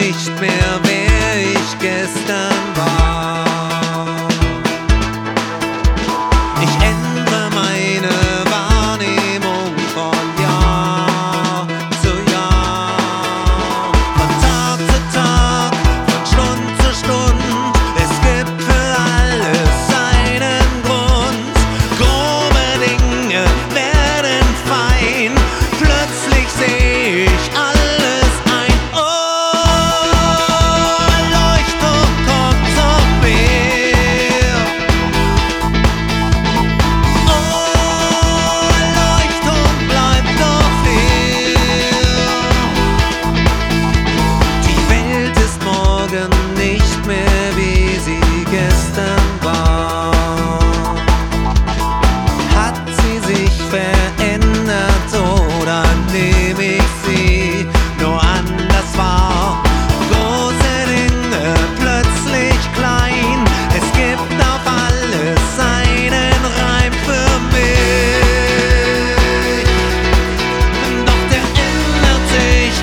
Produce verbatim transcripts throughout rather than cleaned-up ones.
nicht mehr, wer ich gestern war. Ich ändere meine Wahrnehmung von Jahr zu Jahr, von Tag zu Tag, von Stund zu Stund. Es gibt für alles seinen Grund. Grobe Dinge werden fein, plötzlich seh ich alles ein. Oh, Erleuchtung kommt zu mir. Oh, Erleuchtung bleibt doch hier. Die Welt ist morgen nicht mehr, wie sie gestern war. Hat sie sich verändert oder nehm ich sie nur anders wahr? Große Dinge plötzlich klein, es gibt auf alles seinen Reim für mich. Doch der ändert sich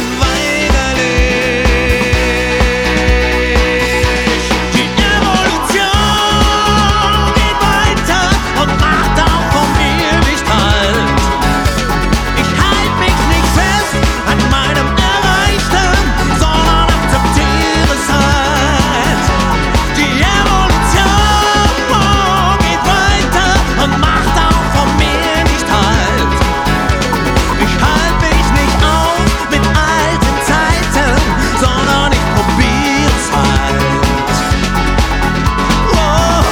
unweigerlich. Die Evolution geht weiter und macht auch von mir nicht halt. Ich halt mich nicht fest an meinem Erreichten, sondern akzeptiere es halt. Die Evolution geht weiter und macht auch von mir nicht halt. Ich halt mich nicht auf mit alten Zeiten, sondern ich probier's halt. Oh,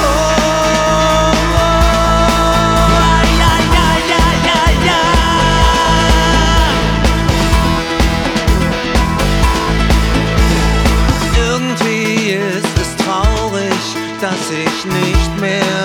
ja, ja, ja, ja, ja. Irgendwie ist es traurig, dass ich nicht mehr